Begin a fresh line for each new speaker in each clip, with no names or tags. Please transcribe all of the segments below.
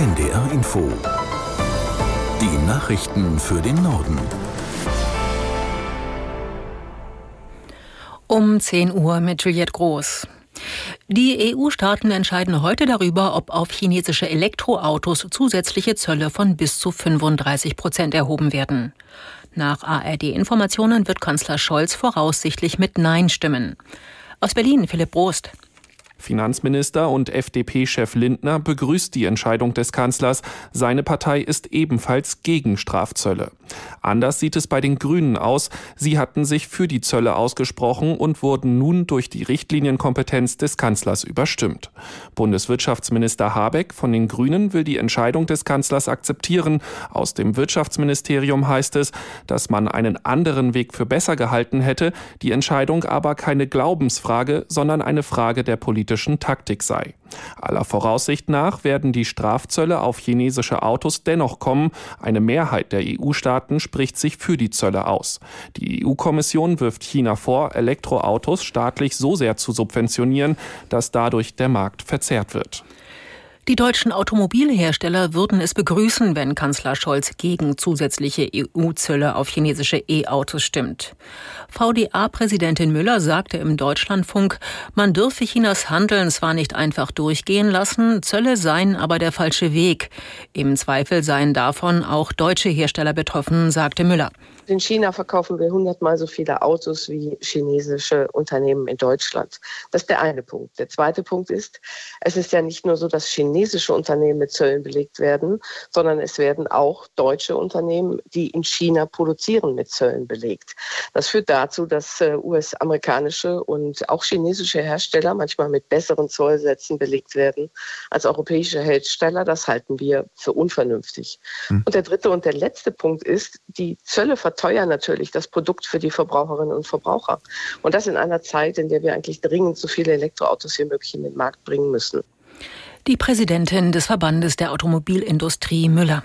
NDR Info. Die Nachrichten für den Norden.
Um 10 Uhr mit Juliette Groß. Die EU-Staaten entscheiden heute darüber, ob auf chinesische Elektroautos zusätzliche Zölle von bis zu 35% erhoben werden. Nach ARD-Informationen wird Kanzler Scholz voraussichtlich mit Nein stimmen. Aus Berlin Philipp Brost.
Finanzminister und FDP-Chef Lindner begrüßt die Entscheidung des Kanzlers. Seine Partei ist ebenfalls gegen Strafzölle. Anders sieht es bei den Grünen aus. Sie hatten sich für die Zölle ausgesprochen und wurden nun durch die Richtlinienkompetenz des Kanzlers überstimmt. Bundeswirtschaftsminister Habeck von den Grünen will die Entscheidung des Kanzlers akzeptieren. Aus dem Wirtschaftsministerium heißt es, dass man einen anderen Weg für besser gehalten hätte, die Entscheidung aber keine Glaubensfrage, sondern eine Frage der politischen Taktik sei. Aller Voraussicht nach werden die Strafzölle auf chinesische Autos dennoch kommen. Eine Mehrheit der EU-Staaten spricht sich für die Zölle aus. Die EU-Kommission wirft China vor, Elektroautos staatlich so sehr zu subventionieren, dass dadurch der Markt verzerrt wird.
Die deutschen Automobilhersteller würden es begrüßen, wenn Kanzler Scholz gegen zusätzliche EU-Zölle auf chinesische E-Autos stimmt. VDA-Präsidentin Müller sagte im Deutschlandfunk, man dürfe Chinas Handeln zwar nicht einfach durchgehen lassen, Zölle seien aber der falsche Weg. Im Zweifel seien davon auch deutsche Hersteller betroffen, sagte Müller.
In China verkaufen wir 100-mal so viele Autos wie chinesische Unternehmen in Deutschland. Das ist der eine Punkt. Der zweite Punkt ist, es ist ja nicht nur so, dass chinesische Unternehmen mit Zöllen belegt werden, sondern es werden auch deutsche Unternehmen, die in China produzieren, mit Zöllen belegt. Das führt dazu, dass US-amerikanische und auch chinesische Hersteller manchmal mit besseren Zollsätzen belegt werden als europäische Hersteller. Das halten wir für unvernünftig. Und der dritte und der letzte Punkt ist, die Zölle verteuern natürlich das Produkt für die Verbraucherinnen und Verbraucher. Und das in einer Zeit, in der wir eigentlich dringend so viele Elektroautos wie möglich in den Markt bringen müssen.
Die Präsidentin des Verbandes der Automobilindustrie Müller.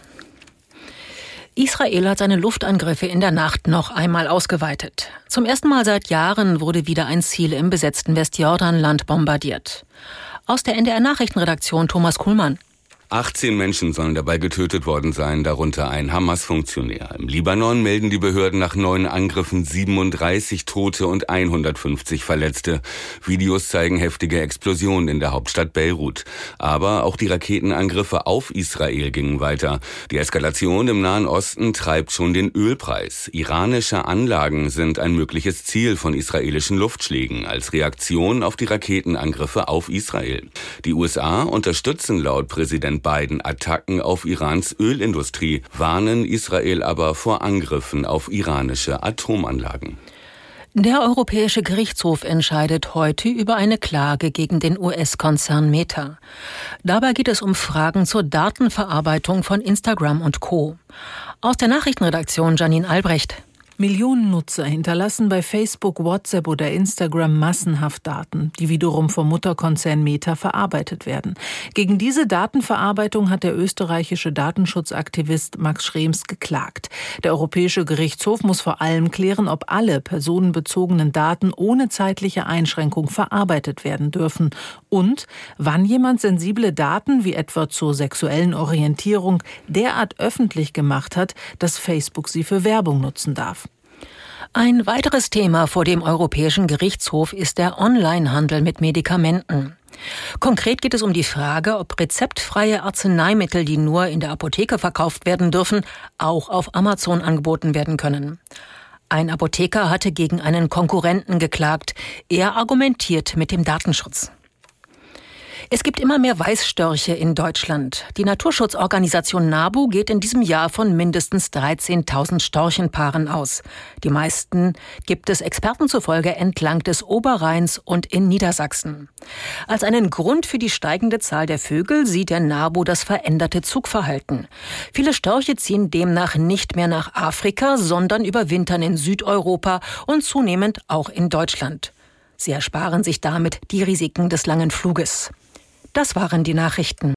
Israel hat seine Luftangriffe in der Nacht noch einmal ausgeweitet. Zum ersten Mal seit Jahren wurde wieder ein Ziel im besetzten Westjordanland bombardiert. Aus der NDR-Nachrichtenredaktion Thomas Kuhlmann.
18 Menschen sollen dabei getötet worden sein, darunter ein Hamas-Funktionär. Im Libanon melden die Behörden nach 9 Angriffen 37 Tote und 150 Verletzte. Videos zeigen heftige Explosionen in der Hauptstadt Beirut. Aber auch die Raketenangriffe auf Israel gingen weiter. Die Eskalation im Nahen Osten treibt schon den Ölpreis. Iranische Anlagen sind ein mögliches Ziel von israelischen Luftschlägen als Reaktion auf die Raketenangriffe auf Israel. Die USA unterstützen laut Präsident Biden Attacken auf Irans Ölindustrie, warnen Israel aber vor Angriffen auf iranische Atomanlagen.
Der Europäische Gerichtshof entscheidet heute über eine Klage gegen den US-Konzern Meta. Dabei geht es um Fragen zur Datenverarbeitung von Instagram und Co. Aus der Nachrichtenredaktion Janine Albrecht.
Millionen Nutzer hinterlassen bei Facebook, WhatsApp oder Instagram massenhaft Daten, die wiederum vom Mutterkonzern Meta verarbeitet werden. Gegen diese Datenverarbeitung hat der österreichische Datenschutzaktivist Max Schrems geklagt. Der Europäische Gerichtshof muss vor allem klären, ob alle personenbezogenen Daten ohne zeitliche Einschränkung verarbeitet werden dürfen und wann jemand sensible Daten, wie etwa zur sexuellen Orientierung, derart öffentlich gemacht hat, dass Facebook sie für Werbung nutzen darf.
Ein weiteres Thema vor dem Europäischen Gerichtshof ist der Onlinehandel mit Medikamenten. Konkret geht es um die Frage, ob rezeptfreie Arzneimittel, die nur in der Apotheke verkauft werden dürfen, auch auf Amazon angeboten werden können. Ein Apotheker hatte gegen einen Konkurrenten geklagt. Er argumentiert mit dem Datenschutz. Es gibt immer mehr Weißstörche in Deutschland. Die Naturschutzorganisation NABU geht in diesem Jahr von mindestens 13.000 Storchenpaaren aus. Die meisten gibt es Experten zufolge entlang des Oberrheins und in Niedersachsen. Als einen Grund für die steigende Zahl der Vögel sieht der NABU das veränderte Zugverhalten. Viele Störche ziehen demnach nicht mehr nach Afrika, sondern überwintern in Südeuropa und zunehmend auch in Deutschland. Sie ersparen sich damit die Risiken des langen Fluges. Das waren die Nachrichten.